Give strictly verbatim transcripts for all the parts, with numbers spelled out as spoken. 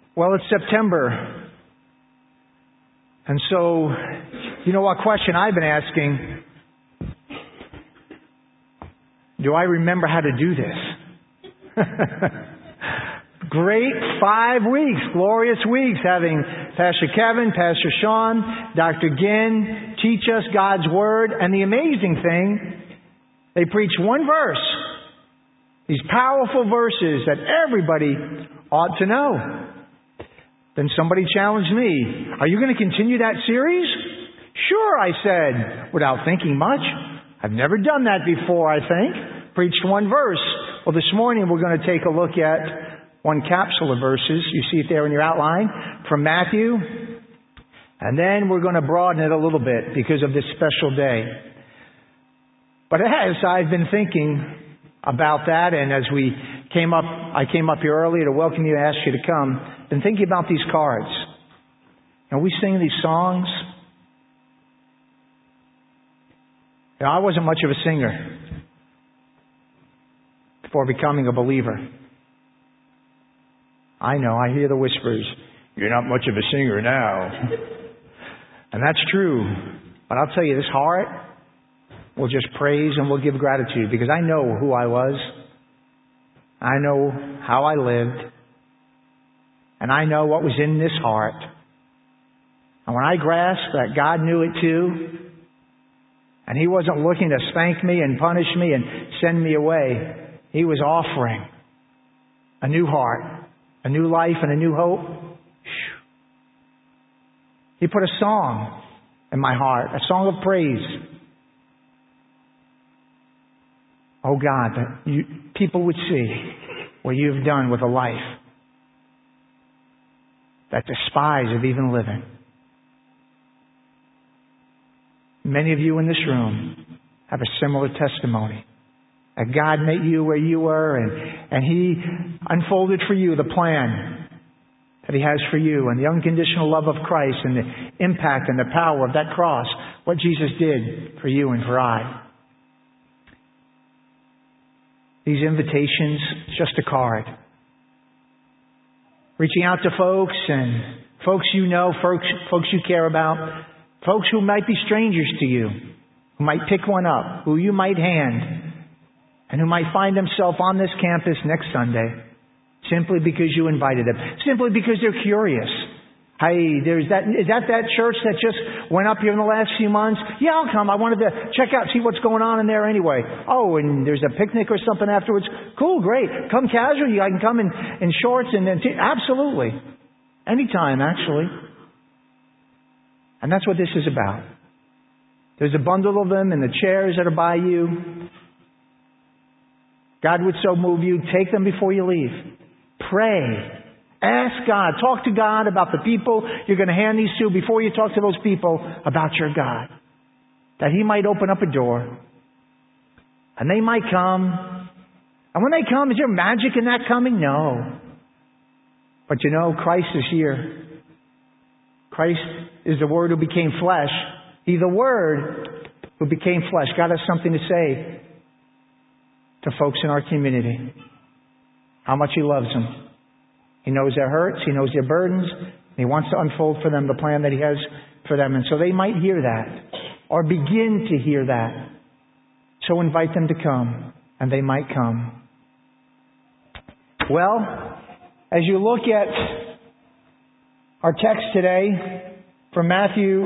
Well, it's September. And so, you know what question I've been asking? Do I remember how to do this? Great five weeks, glorious weeks, having Pastor Kevin, Pastor Sean, Doctor Ginn teach us God's Word. And the amazing thing, they preach one verse. These powerful verses that everybody ought to know. Then somebody challenged me, are you going to continue that series? Sure, I said, without thinking much. I've never done that before, I think. Preached one verse. Well, this morning we're going to take a look at one capsule of verses. You see it there in your outline from Matthew. And then we're going to broaden it a little bit because of this special day. But as I've been thinking about that, and as we came up, I came up here earlier to welcome you, ask you to come, been thinking about these cards. And we sing these songs. You know, I wasn't much of a singer before becoming a believer. I know, I hear the whispers, you're not much of a singer now. And that's true. But I'll tell you, this heart will just praise and will give gratitude because I know who I was. I know how I lived. And I know what was in this heart. And when I grasped that God knew it too, and He wasn't looking to spank me and punish me and send me away, He was offering a new heart, a new life, and a new hope. He put a song in my heart, a song of praise. Oh God, that you, people would see what you've done with a life that despise of even living. Many of you in this room have a similar testimony. That God met you where you were and, and He unfolded for you the plan that He has for you and the unconditional love of Christ and the impact and the power of that cross, what Jesus did for you and for I. These invitations, just a card. Reaching out to folks and folks you know, folks, folks you care about, folks who might be strangers to you, who might pick one up, who you might hand, and who might find themselves on this campus next Sunday simply because you invited them, simply because they're curious. Hey, there's that, is that that church that just went up here in the last few months? Yeah, I'll come. I wanted to check out, see what's going on in there anyway. Oh, and there's a picnic or something afterwards. Cool, great. Come casual. I can come in, in shorts and then, t- absolutely. Anytime, actually. And that's what this is about. There's a bundle of them in the chairs that are by you. God would so move you, take them before you leave. Pray. Ask God. Talk to God about the people you're going to hand these to before you talk to those people about your God. That He might open up a door. And they might come. And when they come, is there magic in that coming? No. But you know, Christ is here. Christ is the Word who became flesh. He, the Word who became flesh. God has something to say to folks in our community. How much He loves them. He knows their hurts. He knows their burdens. He wants to unfold for them the plan that He has for them. And so they might hear that or begin to hear that. So invite them to come, and they might come. Well, as you look at our text today from Matthew,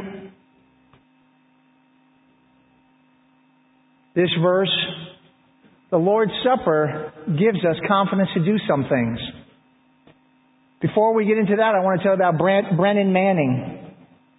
this verse, the Lord's Supper gives us confidence to do some things. Before we get into that, I want to tell you about Brent, Brennan Manning.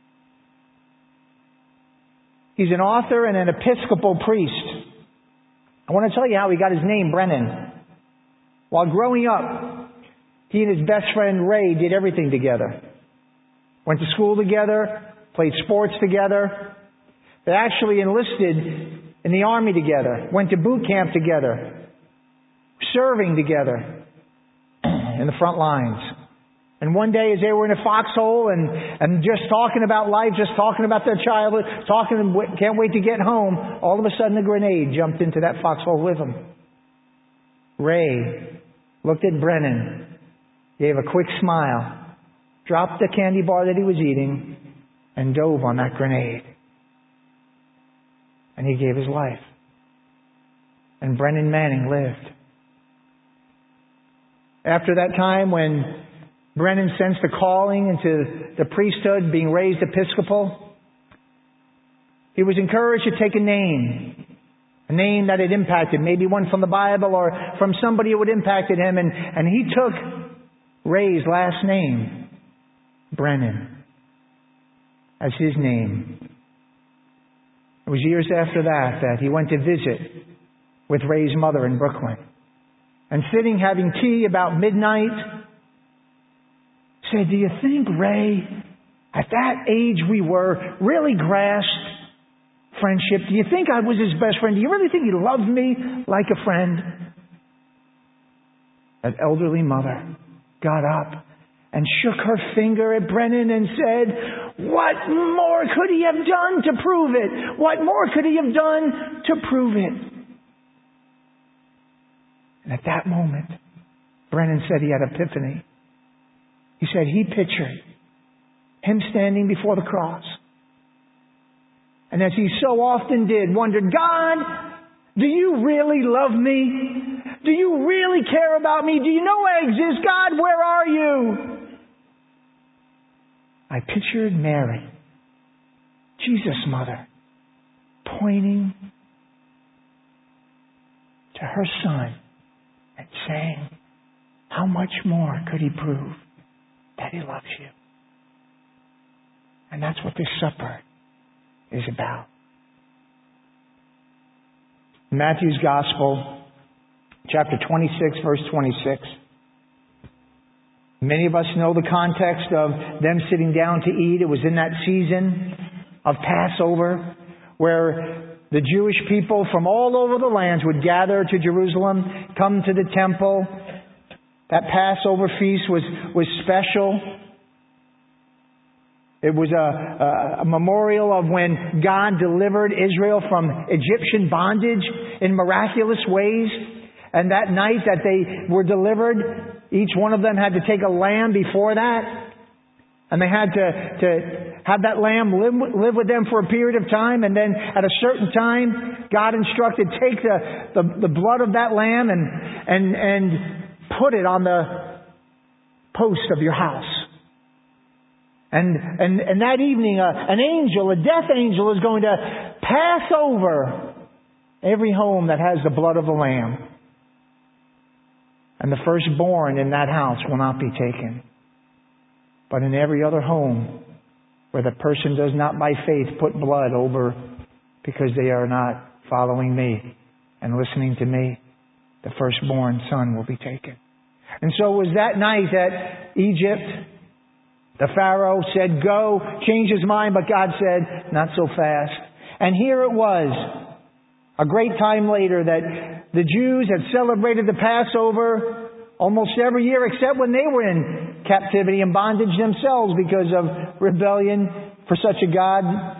He's an author and an Episcopal priest. I want to tell you how he got his name, Brennan. While growing up, he and his best friend Ray did everything together. Went to school together, played sports together. They actually enlisted in the army together, went to boot camp together, serving together in the front lines. And one day as they were in a foxhole and, and just talking about life, just talking about their childhood, talking and w- can't wait to get home, all of a sudden a grenade jumped into that foxhole with them. Ray looked at Brennan, gave a quick smile, dropped the candy bar that he was eating, and dove on that grenade. And he gave his life. And Brennan Manning lived. After that time when Brennan sensed a calling into the priesthood, being raised Episcopal, he was encouraged to take a name. A name that had impacted, maybe one from the Bible or from somebody who had impacted him. And, and he took Ray's last name, Brennan, as his name. It was years after that that he went to visit with Ray's mother in Brooklyn. And sitting having tea about midnight, said, "Do you think Ray, at that age we were, really grasped friendship? Do you think I was his best friend? Do you really think he loved me like a friend?" That elderly mother got up and shook her finger at Brennan and said, "What more could he have done to prove it? What more could he have done to prove it?" And at that moment, Brennan said he had epiphany. He said he pictured him standing before the cross. And as he so often did, wondered, "God, do you really love me? Do you really care about me? Do you know I exist? God, where are you?" I pictured Mary, Jesus' mother, pointing to her son and saying, "How much more could he prove that he loves you?" And that's what this supper is about. In Matthew's Gospel, chapter twenty-six, verse twenty-six. Many of us know the context of them sitting down to eat. It was in that season of Passover where the Jewish people from all over the lands would gather to Jerusalem, come to the temple. That Passover feast was, was special. It was a, a, a memorial of when God delivered Israel from Egyptian bondage in miraculous ways. And that night that they were delivered, each one of them had to take a lamb before that. And they had to, to have that lamb live, live with them for a period of time. And then at a certain time, God instructed, take the, the, the blood of that lamb and, and, and put it on the post of your house. And, and, and that evening, uh, an angel, a death angel, is going to pass over every home that has the blood of the lamb. And the firstborn in that house will not be taken. But in every other home where the person does not by faith put blood over because they are not following me and listening to me, the firstborn son will be taken. And so it was that night at Egypt. The Pharaoh said, "Go," changed his mind, but God said, "Not so fast." And here it was, a great time later, that the Jews had celebrated the Passover almost every year except when they were in captivity and bondage themselves because of rebellion for such a God.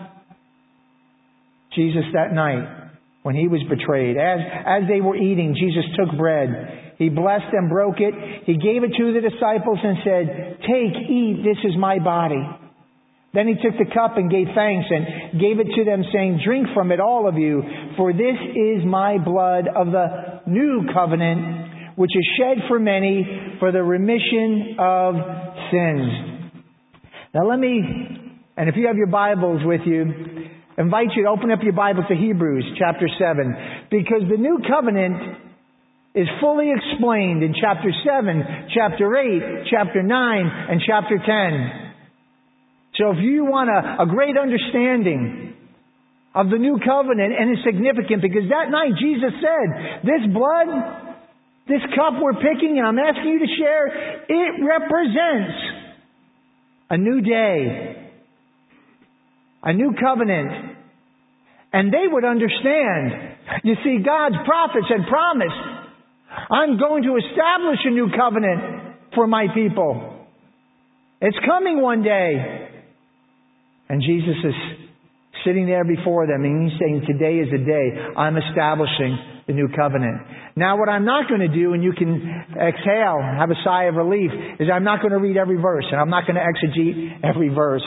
Jesus, that night, when He was betrayed, as, as they were eating, Jesus took bread. He blessed and broke it. He gave it to the disciples and said, "Take, eat, this is my body." Then He took the cup and gave thanks and gave it to them, saying, "Drink from it, all of you, for this is my blood of the new covenant, which is shed for many for the remission of sins." Now let me, and if you have your Bibles with you, invite you to open up your Bible to Hebrews chapter seven, because the new covenant is fully explained in chapter seven, chapter eight, chapter nine, and chapter ten. So if you want a, a great understanding of the new covenant, and it's significant because that night Jesus said, this blood, this cup we're picking and I'm asking you to share, it represents a new day, a new covenant. And they would understand. You see, God's prophets had promised, I'm going to establish a new covenant for my people. It's coming one day. And Jesus is sitting there before them and He's saying, today is the day I'm establishing the new covenant. Now what I'm not going to do, and you can exhale, have a sigh of relief, is I'm not going to read every verse, and I'm not going to exegete every verse.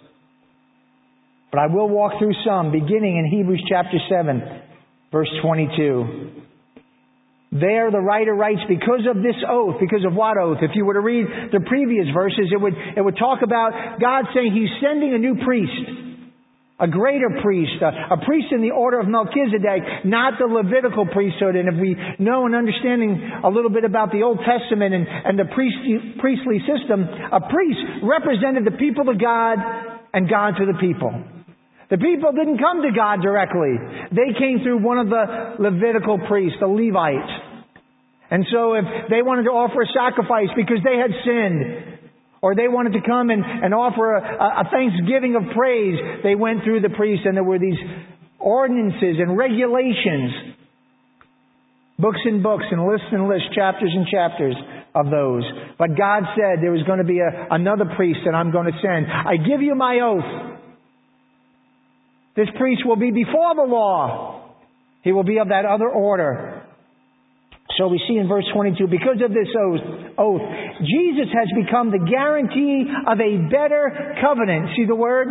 But I will walk through some, beginning in Hebrews chapter seven, verse twenty-two. There the writer writes, because of this oath, because of what oath? If you were to read the previous verses, it would, it would talk about God saying He's sending a new priest, a greater priest, a, a priest in the order of Melchizedek, not the Levitical priesthood. And if we know and understanding a little bit about the Old Testament and, and the priestly, priestly system, a priest represented the people to God and God to the people. The people didn't come to God directly. They came through one of the Levitical priests, the Levites. And so if they wanted to offer a sacrifice because they had sinned, or they wanted to come and, and offer a, a thanksgiving of praise, they went through the priest, and there were these ordinances and regulations. Books and books and lists and lists, chapters and chapters of those. But God said there was going to be a, another priest that I'm going to send. I give you my oath. This priest will be before the law. He will be of that other order. So we see in verse twenty-two, because of this oath, oath, Jesus has become the guarantee of a better covenant. See the word?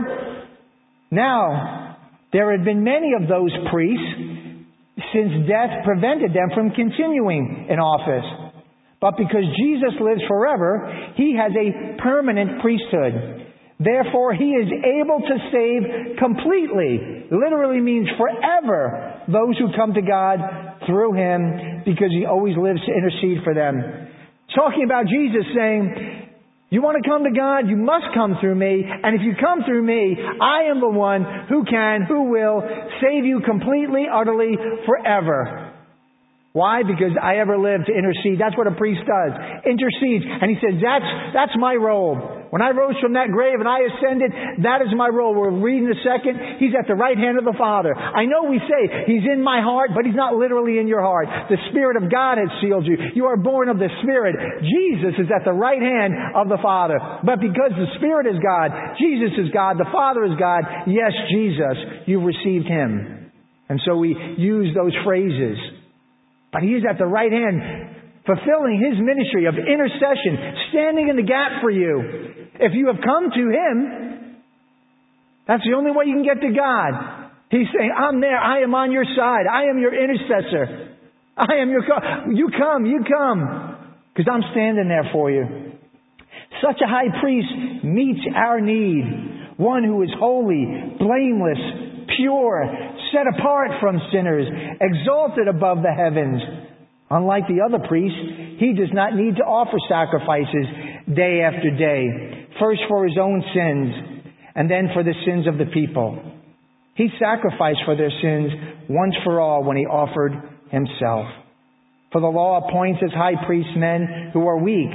Now, there had been many of those priests since death prevented them from continuing in office. But because Jesus lives forever, He has a permanent priesthood. Therefore, He is able to save completely, literally means forever, those who come to God through Him, because He always lives to intercede for them. Talking about Jesus saying, you want to come to God, you must come through me, and if you come through me, I am the one who can, who will save you completely, utterly, forever. Why? Because I ever live to intercede. That's what a priest does. Intercedes. And He says, that's, that's my role. When I rose from that grave and I ascended, that is my role. We'll read in a second. He's at the right hand of the Father. I know we say He's in my heart, but He's not literally in your heart. The Spirit of God has sealed you. You are born of the Spirit. Jesus is at the right hand of the Father. But because the Spirit is God, Jesus is God, the Father is God, yes, Jesus, you've received Him. And so we use those phrases. But He is at the right hand, fulfilling His ministry of intercession, standing in the gap for you. If you have come to Him, that's the only way you can get to God. He's saying, I'm there. I am on your side. I am your intercessor. I am your... Co- you come. You come. Because I'm standing there for you. Such a high priest meets our need. One who is holy, blameless, pure, set apart from sinners, exalted above the heavens. Unlike the other priests, He does not need to offer sacrifices day after day, first for His own sins, and then for the sins of the people. He sacrificed for their sins once for all when He offered Himself. For the law appoints as high priests men who are weak,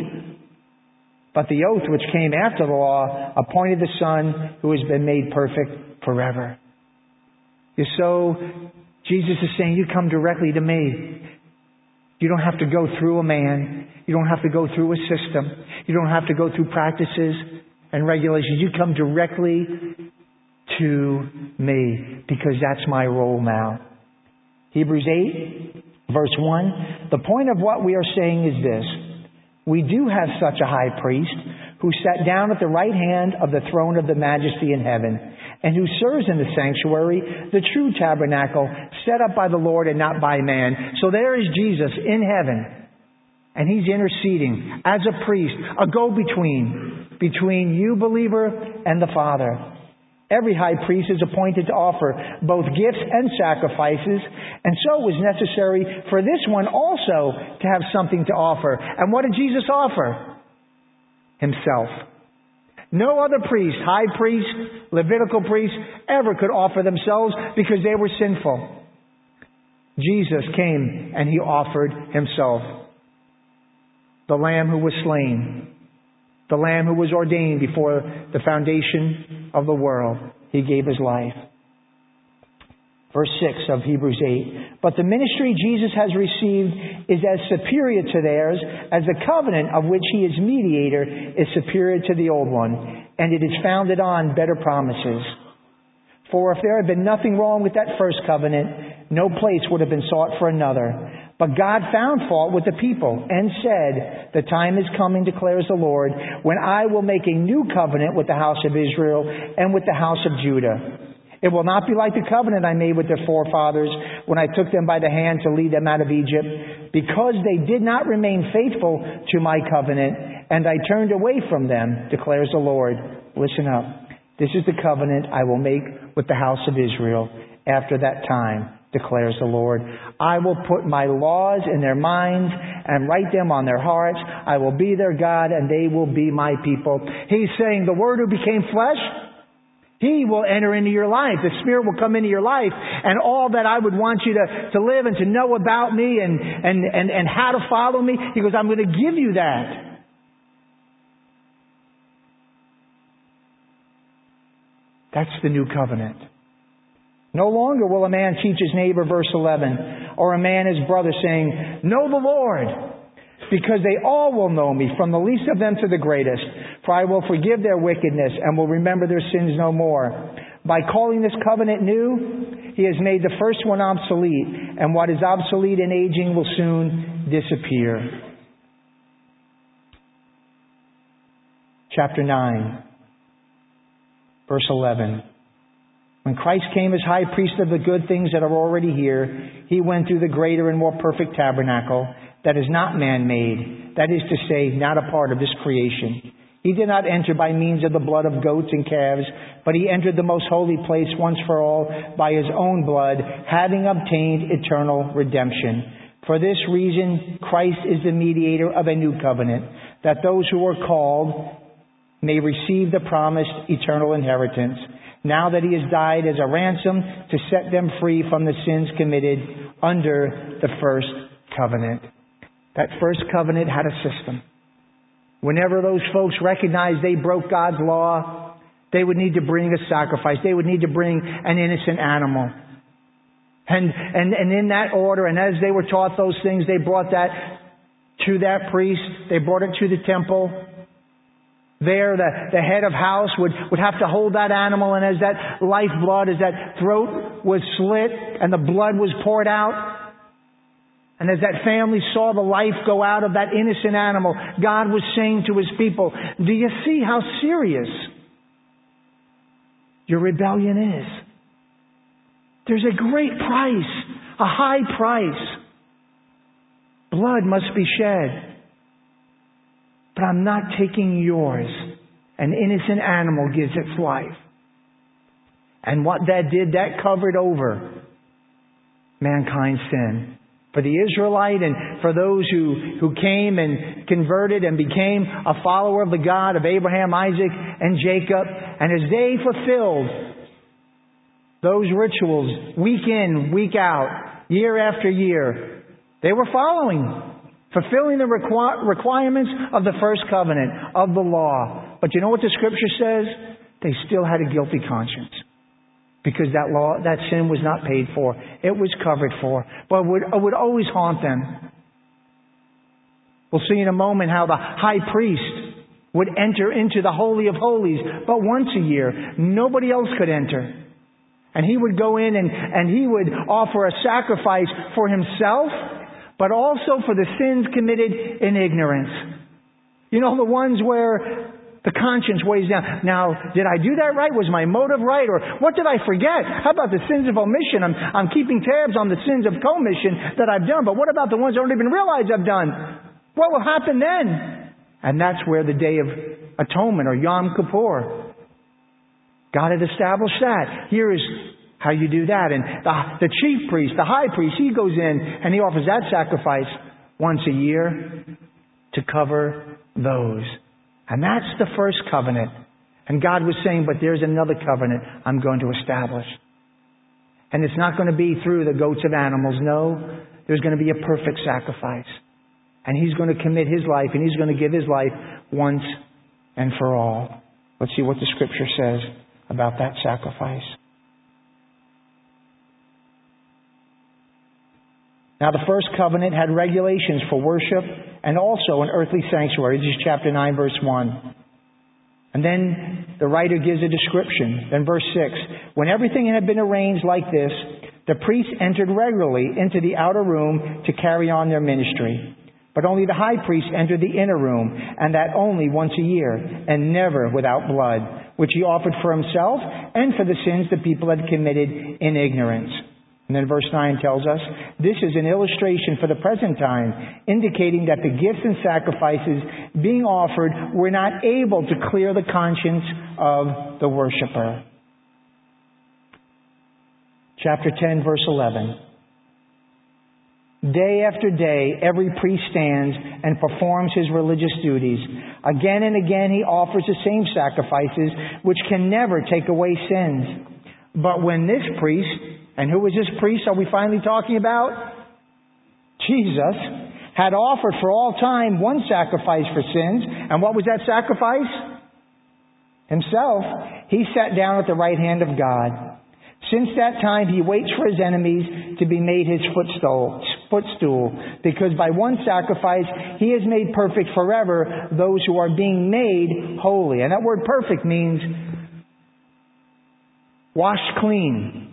but the oath which came after the law appointed the Son who has been made perfect forever. So Jesus is saying, you come directly to me. You don't have to go through a man. You don't have to go through a system. You don't have to go through practices and regulations. You come directly to me, because that's my role now. Hebrews eight, verse one. The point of what we are saying is this. We do have such a high priest who sat down at the right hand of the throne of the majesty in heaven, and who serves in the sanctuary, the true tabernacle, set up by the Lord and not by man. So there is Jesus in heaven, and He's interceding as a priest, a go-between, between you, believer, and the Father. Every high priest is appointed to offer both gifts and sacrifices, and so it was necessary for this one also to have something to offer. And what did Jesus offer? Himself. No other priest, high priest, Levitical priest, ever could offer themselves because they were sinful. Jesus came and He offered Himself. The Lamb who was slain. The Lamb who was ordained before the foundation of the world. He gave His life. Verse six of Hebrews eight. But the ministry Jesus has received is as superior to theirs as the covenant of which He is mediator is superior to the old one. And it is founded on better promises. For if there had been nothing wrong with that first covenant, no place would have been sought for another. But God found fault with the people and said, the time is coming, declares the Lord, when I will make a new covenant with the house of Israel and with the house of Judah. It will not be like the covenant I made with their forefathers when I took them by the hand to lead them out of Egypt, because they did not remain faithful to my covenant, and I turned away from them, declares the Lord. Listen up. This is the covenant I will make with the house of Israel after that time, declares the Lord. I will put my laws in their minds and write them on their hearts. I will be their God and they will be my people. He's saying the Word who became flesh, He will enter into your life. The Spirit will come into your life, and all that I would want you to, to live and to know about me and, and, and, and how to follow me, He goes, I'm going to give you that. That's the new covenant. No longer will a man teach his neighbor, verse eleven, or a man his brother, saying, know the Lord, because they all will know me, from the least of them to the greatest. For I will forgive their wickedness and will remember their sins no more. By calling this covenant new, He has made the first one obsolete, and what is obsolete and aging will soon disappear. Chapter nine, verse eleven. When Christ came as high priest of the good things that are already here, He went through the greater and more perfect tabernacle that is not man-made, that is to say, not a part of this creation. He did not enter by means of the blood of goats and calves, but He entered the most holy place once for all by His own blood, having obtained eternal redemption. For this reason, Christ is the mediator of a new covenant, that those who are called may receive the promised eternal inheritance, now that He has died as a ransom to set them free from the sins committed under the first covenant. That first covenant had a system. Whenever those folks recognized they broke God's law, they would need to bring a sacrifice. They would need to bring an innocent animal. And, and, and in that order, and as they were taught those things, they brought that to that priest. They brought it to the temple. There, the, the head of house would, would have to hold that animal, and as that lifeblood, as that throat was slit and the blood was poured out, and as that family saw the life go out of that innocent animal, God was saying to His people, do you see how serious your rebellion is? There's a great price, a high price. Blood must be shed. But I'm not taking yours. An innocent animal gives its life. And what that did, that covered over mankind's sin. For the Israelite and for those who, who came and converted and became a follower of the God of Abraham, Isaac, and Jacob. And as they fulfilled those rituals week in, week out, year after year, they were following, fulfilling the requ- requirements of the first covenant, of the law. But you know what the Scripture says? They still had a guilty conscience. Because that law, that sin was not paid for. It was covered for. But it would, it would always haunt them. We'll see in a moment how the high priest would enter into the Holy of Holies, but once a year. Nobody else could enter. And he would go in and, and he would offer a sacrifice for himself, but also for the sins committed in ignorance. You know, the ones where the conscience weighs down. Now, did I do that right? Was my motive right? Or what did I forget? How about the sins of omission? I'm, I'm keeping tabs on the sins of commission that I've done. But what about the ones I don't even realize I've done? What will happen then? And that's where the Day of Atonement, or Yom Kippur, God had established that. Here is how you do that. And the, the chief priest, the high priest, he goes in and he offers that sacrifice once a year to cover those. And that's the first covenant. And God was saying, but there's another covenant I'm going to establish. And it's not going to be through the goats of animals. No, there's going to be a perfect sacrifice. And He's going to commit His life, and He's going to give His life once and for all. Let's see what the Scripture says about that sacrifice. Now, the first covenant had regulations for worship and also an earthly sanctuary. This is chapter nine, verse one. And then the writer gives a description. Then verse six. When everything had been arranged like this, The priests entered regularly into the outer room to carry on their ministry. But only the high priest entered the inner room, and that only once a year, and never without blood, which he offered for himself and for the sins the people had committed in ignorance. And then verse nine tells us, this is an illustration for the present time, indicating that the gifts and sacrifices being offered were not able to clear the conscience of the worshiper. Chapter ten, verse eleven. Day after day, every priest stands and performs his religious duties. Again and again, he offers the same sacrifices, which can never take away sins. But when this priest, and who is this priest are we finally talking about? Jesus, had offered for all time one sacrifice for sins. And what was that sacrifice? Himself. He sat down at the right hand of God. Since that time, he waits for his enemies to be made his footstool, footstool, because by one sacrifice, he has made perfect forever those who are being made holy. And that word perfect means washed clean,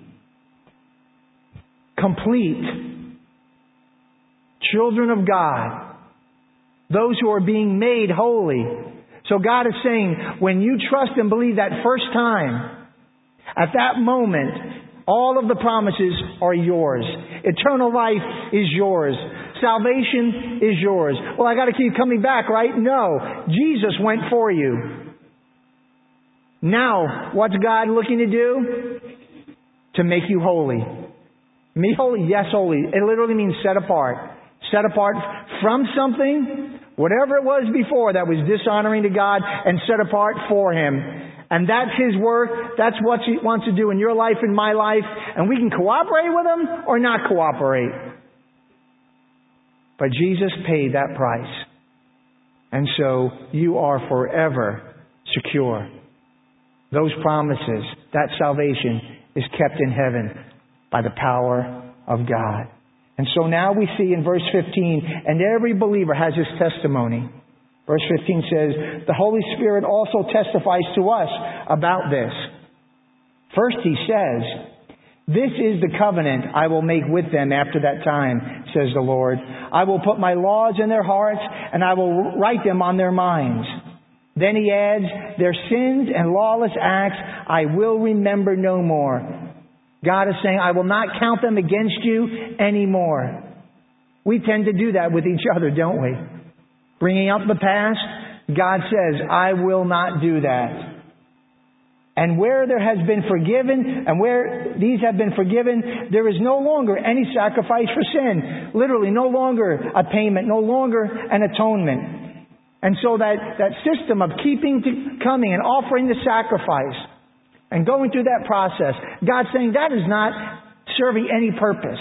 complete, children of God, those who are being made holy. So God is saying, when you trust and believe that first time, at that moment, all of the promises are yours. Eternal life is yours. Salvation is yours. Well, I got to keep coming back, right? No. Jesus went for you. Now, what's God looking to do? To make you holy. Me holy? Yes, holy. It literally means set apart. Set apart from something, whatever it was before that was dishonoring to God, and set apart for Him. And that's His work. That's what He wants to do in your life, in my life. And we can cooperate with Him or not cooperate. But Jesus paid that price. And so you are forever secure. Those promises, that salvation is kept in heaven by the power of God. And so now we see in verse fifteen, and every believer has his testimony. Verse fifteen says, the Holy Spirit also testifies to us about this. First He says, this is the covenant I will make with them after that time, says the Lord. I will put my laws in their hearts, and I will write them on their minds. Then He adds, their sins and lawless acts I will remember no more. God is saying, I will not count them against you anymore. We tend to do that with each other, don't we? Bringing up the past, God says, I will not do that. And where there has been forgiven, and where these have been forgiven, there is no longer any sacrifice for sin. Literally, no longer a payment, no longer an atonement. And so that, that system of keeping to coming and offering the sacrifice and going through that process, God's saying that is not serving any purpose.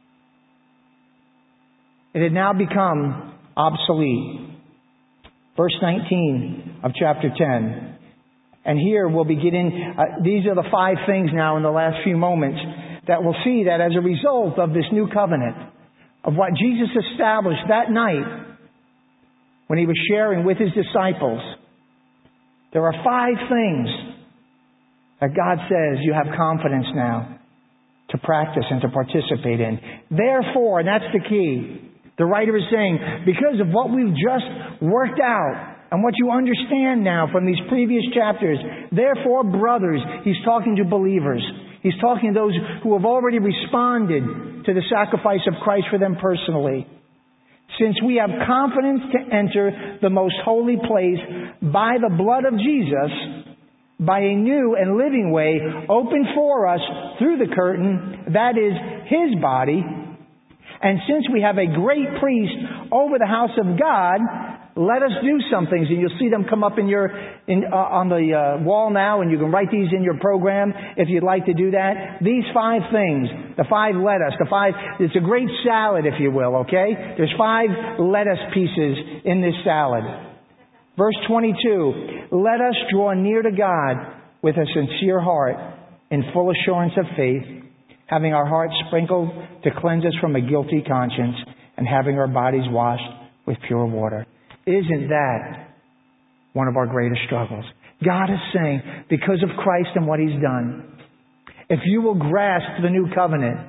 It had now become obsolete. Verse nineteen of chapter ten. And here we'll be getting, uh, these are the five things now in the last few moments that we'll see that as a result of this new covenant, of what Jesus established that night when He was sharing with His disciples. There are five things that God says you have confidence now to practice and to participate in. Therefore, and that's the key, the writer is saying, because of what we've just worked out and what you understand now from these previous chapters, therefore, brothers, he's talking to believers. He's talking to those who have already responded to the sacrifice of Christ for them personally. Since we have confidence to enter the most holy place by the blood of Jesus, by a new and living way opened for us through the curtain, that is His body. And since we have a great priest over the house of God, let us do some things. And you'll see them come up in your in, uh, on the uh, wall now, and you can write these in your program if you'd like to do that. These five things, the five let us, the five, it's a great salad, if you will, okay? There's five lettuce pieces in this salad. Verse twenty-two, let us draw near to God with a sincere heart in full assurance of faith, having our hearts sprinkled to cleanse us from a guilty conscience, and having our bodies washed with pure water. Isn't that one of our greatest struggles? God is saying, because of Christ and what He's done, if you will grasp the new covenant,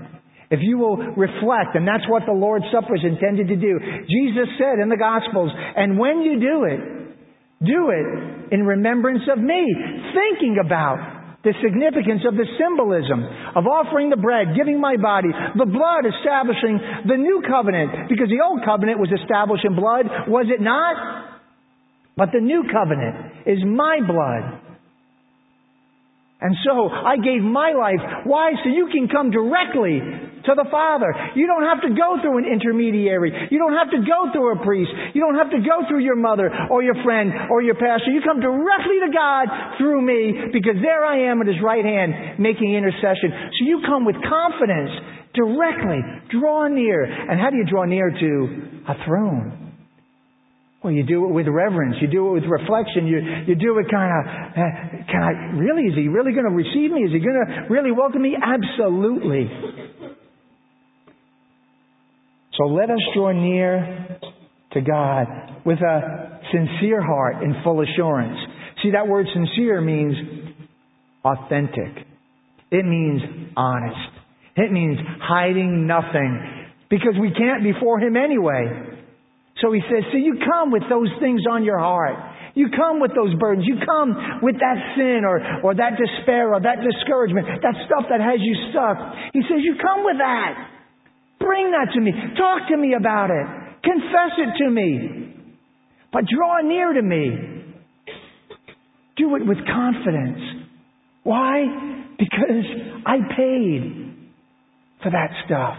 If you will reflect, and that's what the Lord's Supper is intended to do. Jesus said in the Gospels, and when you do it, do it in remembrance of me. Thinking about the significance of the symbolism of offering the bread, giving my body, the blood establishing the new covenant. Because the old covenant was established in blood, was it not? But the new covenant is my blood. And so I gave my life. Why? So you can come directly to the Father. You don't have to go through an intermediary. You don't have to go through a priest. You don't have to go through your mother or your friend or your pastor. You come directly to God through me, because there I am at His right hand making intercession. So you come with confidence directly. Draw near. And how do you draw near to a throne? Well, you do it with reverence. You do it with reflection. You you do it kind of, uh, can I, really? Is He really going to receive me? Is He going to really welcome me? Absolutely. So let us draw near to God with a sincere heart and full assurance. See, that word sincere means authentic. It means honest. It means hiding nothing, because we can't before Him anyway. So He says, so you come with those things on your heart. You come with those burdens. You come with that sin or, or that despair or that discouragement, that stuff that has you stuck. He says, you come with that. Bring that to me. Talk to me about it. Confess it to me. But draw near to me. Do it with confidence. Why? Because I paid for that stuff.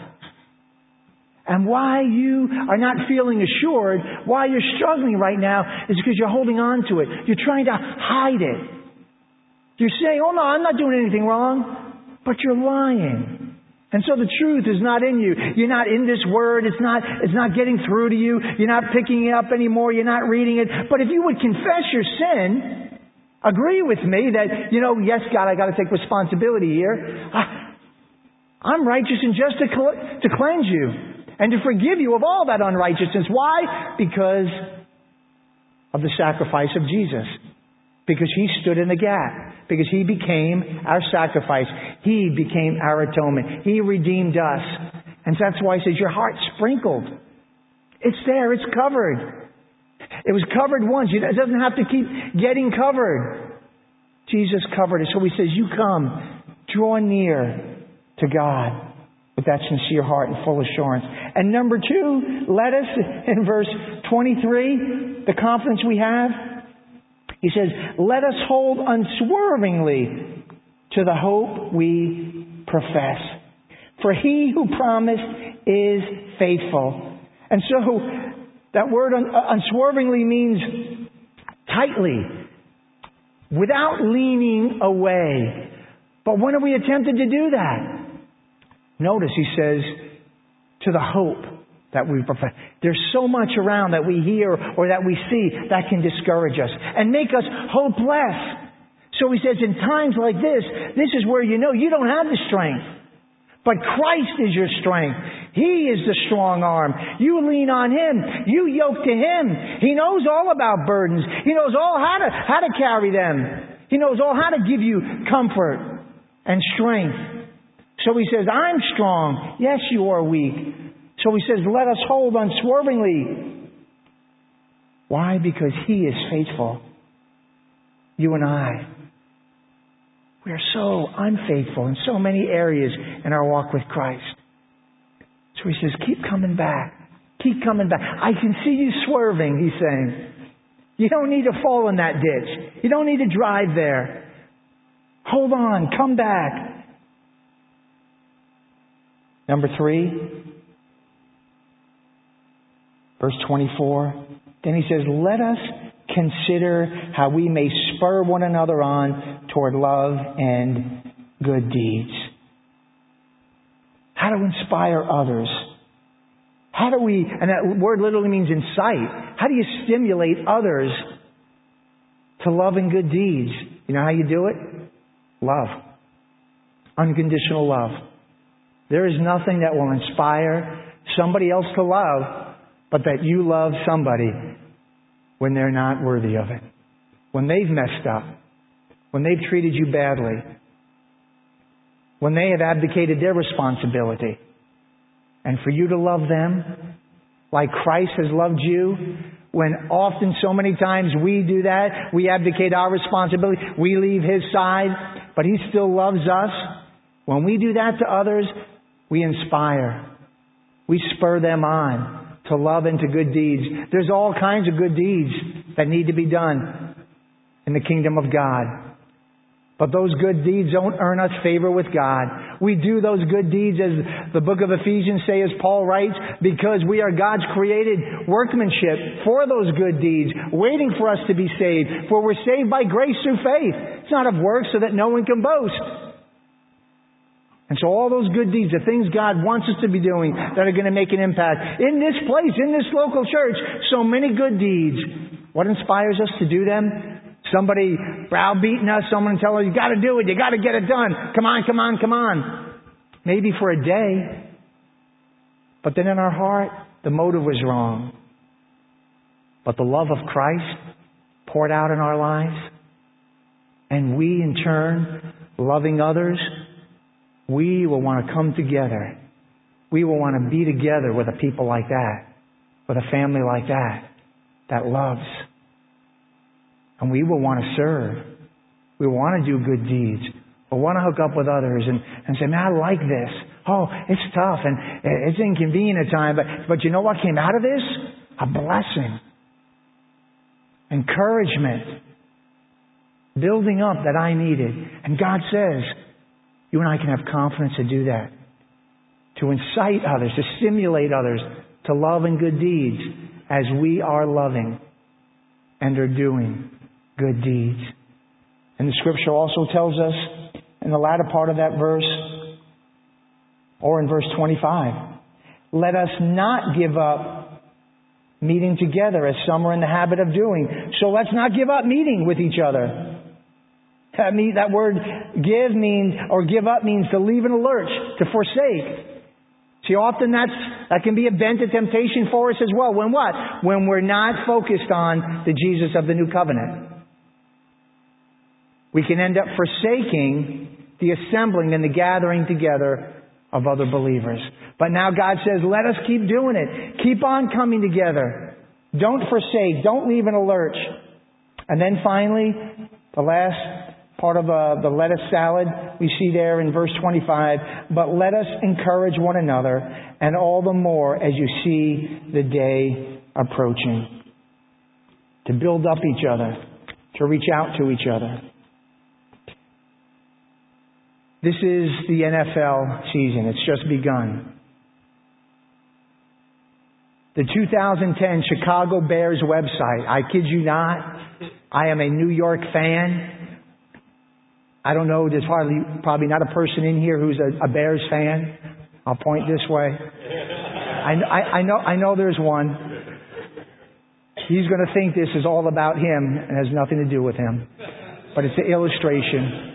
And why you are not feeling assured, why you're struggling right now, is because you're holding on to it. You're trying to hide it. You're saying, oh no, I'm not doing anything wrong. But you're lying. And so the truth is not in you. You're not in this Word. It's not, it's not getting through to you. You're not picking it up anymore. You're not reading it. But if you would confess your sin, agree with me that, you know, yes, God, I got to take responsibility here. I'm righteous and just to, to cleanse you. And to forgive you of all that unrighteousness. Why? Because of the sacrifice of Jesus. Because He stood in the gap. Because He became our sacrifice. He became our atonement. He redeemed us. And that's why He says, your heart's sprinkled. It's there. It's covered. It was covered once. It doesn't have to keep getting covered. Jesus covered it. So He says, you come. Draw near to God with that sincere heart and full assurance. And number two, let us, in verse twenty-three, the confidence we have, He says, let us hold unswervingly to the hope we profess. For He who promised is faithful. And so, that word unswervingly means tightly, without leaning away. But when are we tempted to do that? Notice He says, to the hope that we profess. There's so much around that we hear or that we see that can discourage us and make us hopeless. So He says, in times like this, this is where you know you don't have the strength. But Christ is your strength. He is the strong arm. You lean on Him. You yoke to Him. He knows all about burdens. He knows all how to, how to carry them. He knows all how to give you comfort and strength. So He says, I'm strong. Yes, you are weak. So He says, let us hold unswervingly. Why? Because He is faithful. You and I, we are so unfaithful in so many areas in our walk with Christ. So He says, keep coming back. Keep coming back. I can see you swerving, He's saying. You don't need to fall in that ditch. You don't need to drive there. Hold on. Come back. Number three, verse twenty-four. Then He says, let us consider how we may spur one another on toward love and good deeds. How to inspire others. How do we, and that word literally means incite. How do you stimulate others to love and good deeds? You know how you do it? Love. Unconditional love. There is nothing that will inspire somebody else to love, but that you love somebody when they're not worthy of it. When they've messed up. When they've treated you badly. When they have abdicated their responsibility. and for you to love them like Christ has loved you, when often so many times we do that, we abdicate our responsibility, we leave His side, but He still loves us. When we do that to others, we inspire. We spur them on to love and to good deeds. There's all kinds of good deeds that need to be done in the kingdom of God. But those good deeds don't earn us favor with God. We do those good deeds, as the book of Ephesians say, as Paul writes, because we are God's created workmanship for those good deeds, waiting for us to be saved. For we're saved by grace through faith. It's not of works, so that no one can boast. And so all those good deeds, the things God wants us to be doing that are going to make an impact in this place, in this local church, so many good deeds. What inspires us to do them? Somebody browbeating us, someone telling us, you got to do it, you got to get it done. Come on, come on, come on. Maybe for a day. But then in our heart, the motive was wrong. But the love of Christ poured out in our lives. And we in turn, loving others, we will want to come together. We will want to be together with a people like that. With a family like that. That loves. And we will want to serve. We will want to do good deeds. We'll want to hook up with others and, and say, man, I like this. Oh, it's tough and it's inconvenient at times. But, but you know what came out of this? A blessing. Encouragement. Building up that I needed. And God says, you and I can have confidence to do that. To incite others, to stimulate others to love and good deeds as we are loving and are doing good deeds. And the scripture also tells us in the latter part of that verse, or in verse twenty-five, let us not give up meeting together as some are in the habit of doing. So let's not give up meeting with each other. That, mean, that word give means, or give up means to leave in a lurch, to forsake. See, often that's, that can be a bent of temptation for us as well. When what? When we're not focused on the Jesus of the new covenant. We can end up forsaking the assembling and the gathering together of other believers. But now God says, let us keep doing it. Keep on coming together. Don't forsake. Don't leave in a lurch. And then finally, the last part of uh, the lettuce salad we see there in verse twenty-five. But let us encourage one another, and all the more as you see the day approaching. To build up each other. To reach out to each other. This is the N F L season. It's just begun. The two thousand ten Chicago Bears website. I kid you not. I am a New York fan. I don't know, there's hardly, probably not a person in here who's a, a Bears fan. I'll point this way. I, I, I know, I know there's one. He's going to think this is all about him and has nothing to do with him. But it's an illustration.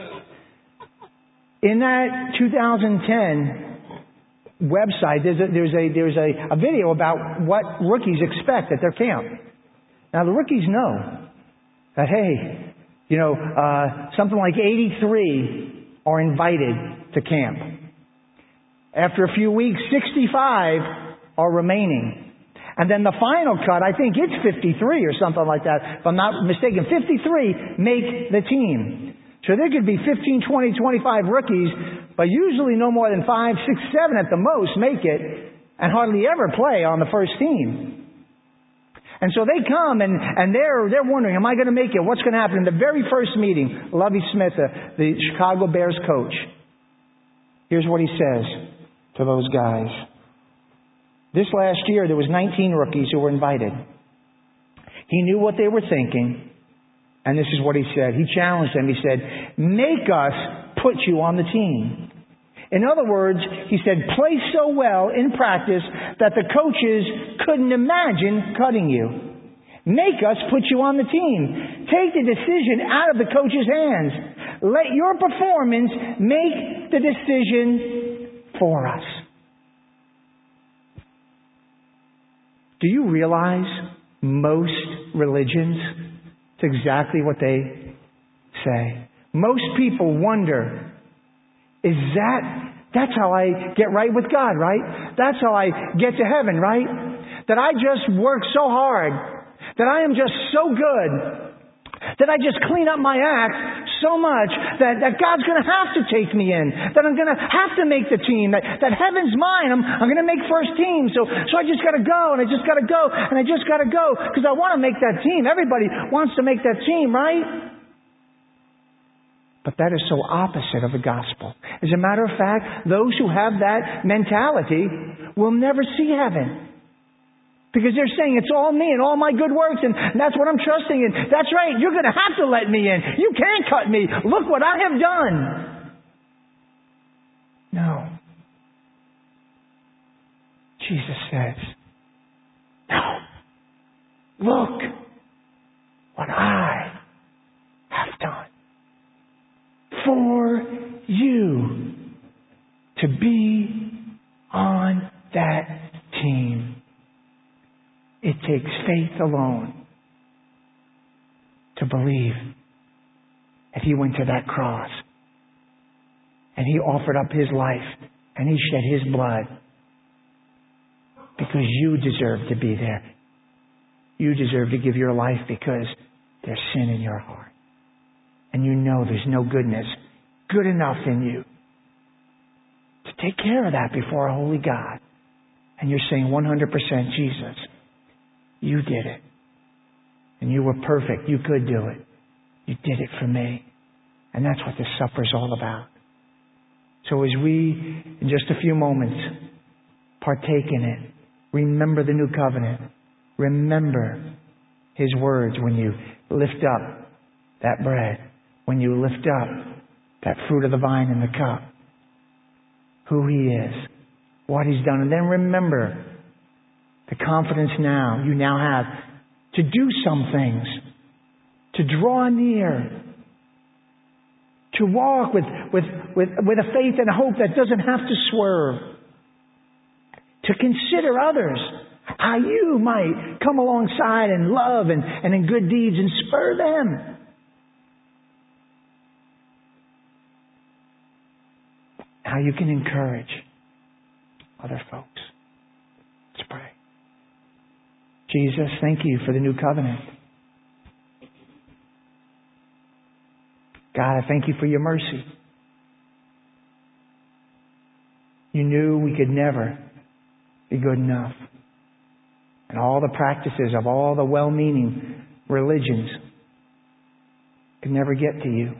In that two thousand ten website, there's a, there's a, there's a, a video about what rookies expect at their camp. Now the rookies know that, hey, you know, uh, something like eighty-three are invited to camp. After a few weeks, sixty-five are remaining. And then the final cut, I think it's fifty-three or something like that. If I'm not mistaken, fifty-three make the team. So there could be fifteen, twenty, twenty-five rookies, but usually no more than five, six, seven at the most make it and hardly ever play on the first team. And so they come and, and they're, they're wondering, am I going to make it? What's going to happen? In the very first meeting, Lovie Smith, the, the Chicago Bears coach, here's what he says to those guys. This last year, there was nineteen rookies who were invited. He knew what they were thinking. And this is what he said. He challenged them. He said, make us put you on the team. In other words, he said, play so well in practice that the coaches couldn't imagine cutting you. Make us put you on the team. Take the decision out of the coach's hands. Let your performance make the decision for us. Do you realize most religions, it's exactly what they say. Most people wonder, is that That's how I get right with God, right? That's how I get to heaven, right? That I just work so hard, that I am just so good, that I just clean up my act so much that, that God's going to have to take me in, that I'm going to have to make the team, that, that heaven's mine. I'm, I'm going to make first team. So, so I just got to go, and I just got to go, and I just got to go because I want to make that team. Everybody wants to make that team, right? But that is so opposite of the gospel. As a matter of fact, those who have that mentality will never see heaven. Because they're saying, it's all me and all my good works, and that's what I'm trusting in. That's right, you're going to have to let me in. You can't cut me. Look what I have done. No. Jesus says, no. Look what I have done for you to be on that team. It takes faith alone to believe that He went to that cross and He offered up His life and He shed His blood because you deserve to be there. You deserve to give your life because there's sin in your heart. And you know there's no goodness good enough in you to take care of that before a holy God. And you're saying one hundred percent, Jesus, you did it. And you were perfect. You could do it. You did it for me. And that's what this supper is all about. So as we, in just a few moments, partake in it, remember the new covenant. Remember His words when you lift up that bread. When you lift up that fruit of the vine in the cup. Who He is. What He's done. And then remember the confidence now, you now have to do some things. To draw near. To walk with, with, with, with a faith and a hope that doesn't have to swerve. To consider others. How you might come alongside in love and, and in good deeds and spur them. How you can encourage other folks. Let's pray. Jesus, thank you for the new covenant. God, I thank you for your mercy. You knew we could never be good enough. And all the practices of all the well-meaning religions could never get to you.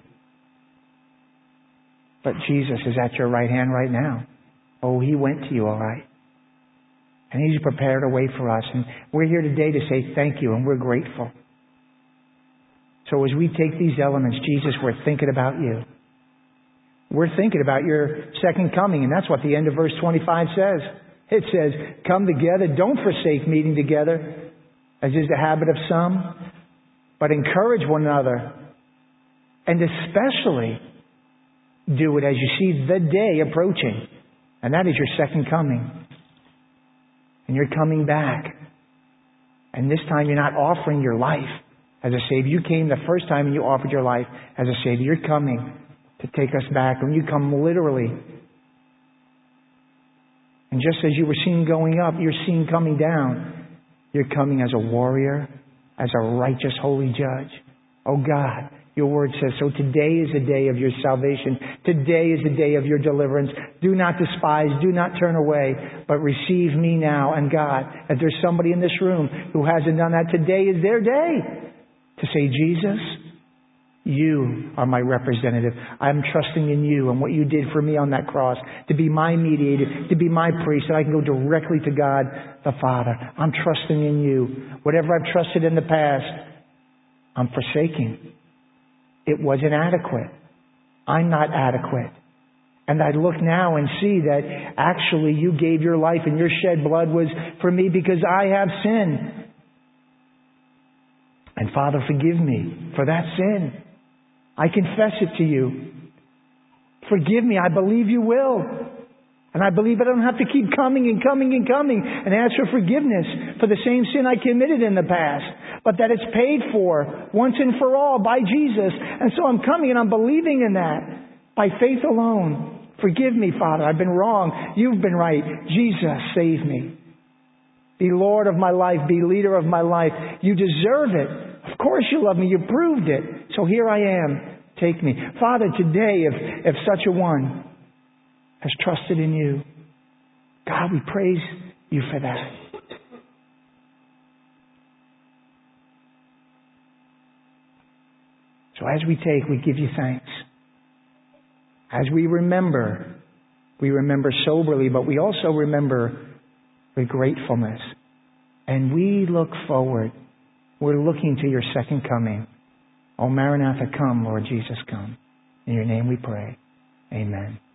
But Jesus is at your right hand right now. Oh, He went to you, all right. And He's prepared a way for us. And we're here today to say thank you, and we're grateful. So as we take these elements, Jesus, we're thinking about you. We're thinking about your second coming, and that's what the end of verse twenty-five says. It says, come together, don't forsake meeting together, as is the habit of some, but encourage one another. And especially do it as you see the day approaching. And that is your second coming. And you're coming back. And this time you're not offering your life as a Savior. You came the first time and you offered your life as a Savior. You're coming to take us back. When you come literally. And just as you were seen going up, you're seen coming down. You're coming as a warrior, as a righteous, holy judge. Oh God, your word says, so today is the day of your salvation. Today is the day of your deliverance. Do not despise, do not turn away, but receive me now. And God, if there's somebody in this room who hasn't done that, today is their day to say, Jesus, you are my representative. I'm trusting in you and what you did for me on that cross to be my mediator, to be my priest, that I can go directly to God the Father. I'm trusting in you. Whatever I've trusted in the past, I'm forsaking. It wasn't adequate. I'm not adequate. And I look now and see that actually you gave your life and your shed blood was for me because I have sinned. And Father, forgive me for that sin. I confess it to you. Forgive me. I believe you will. And I believe I don't have to keep coming and coming and coming and ask for forgiveness for the same sin I committed in the past. But that it's paid for once and for all by Jesus. And so I'm coming and I'm believing in that by faith alone Forgive me, Father. I've been wrong. You've been right. Jesus, save me. Be Lord of my life. Be leader of my life. You deserve it. Of course you love me. You proved it. So here I am. Take me. Father, today, if, if such a one has trusted in you, God, we praise you for that. So as we take, we give you thanks. As we remember, we remember soberly, but we also remember with gratefulness. And we look forward. We're looking to your second coming. Oh, Maranatha, come, Lord Jesus, come. In your name we pray. Amen.